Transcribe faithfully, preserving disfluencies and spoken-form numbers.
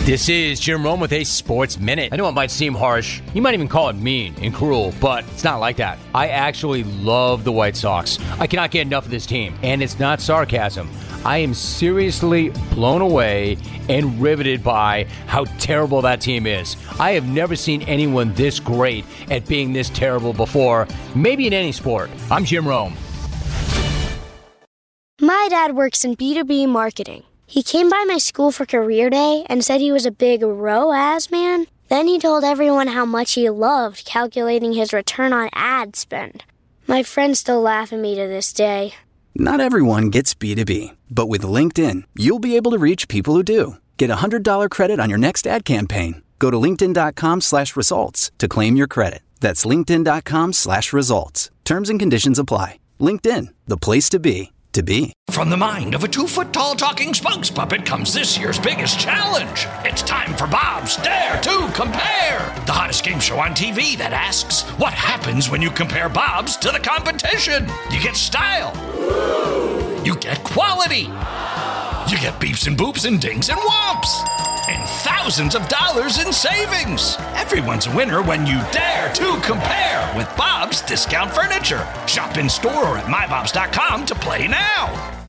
This is Jim Rome with a Sports Minute. I know it might seem harsh. You might even call it mean and cruel, but it's not like that. I actually love the White Sox. I cannot get enough of this team, and it's not sarcasm. I am seriously blown away and riveted by how terrible that team is. I have never seen anyone this great at being this terrible before, maybe in any sport. I'm Jim Rome. My dad works in B two B marketing. He came by my school for career day and said he was a big R O A S man. Then he told everyone how much he loved calculating his return on ad spend. My friends still laugh at me to this day. Not everyone gets B two B, but with LinkedIn, you'll be able to reach people who do. Get a one hundred dollars credit on your next ad campaign. Go to linkedin.com slash results to claim your credit. That's linkedin.com slash results. Terms and conditions apply. LinkedIn, the place to be. To be. From the mind of a two-foot-tall talking spokes puppet comes this year's biggest challenge. It's time for Bob's Dare to Compare, the hottest game show on T V that asks, what happens when you compare Bob's to the competition? You get style. You get quality. You get beeps and boops and dings and whomps. And thousands of dollars in savings. Everyone's a winner when you dare to compare with Bob's Discount Furniture. Shop in store or at my bobs dot com to play now.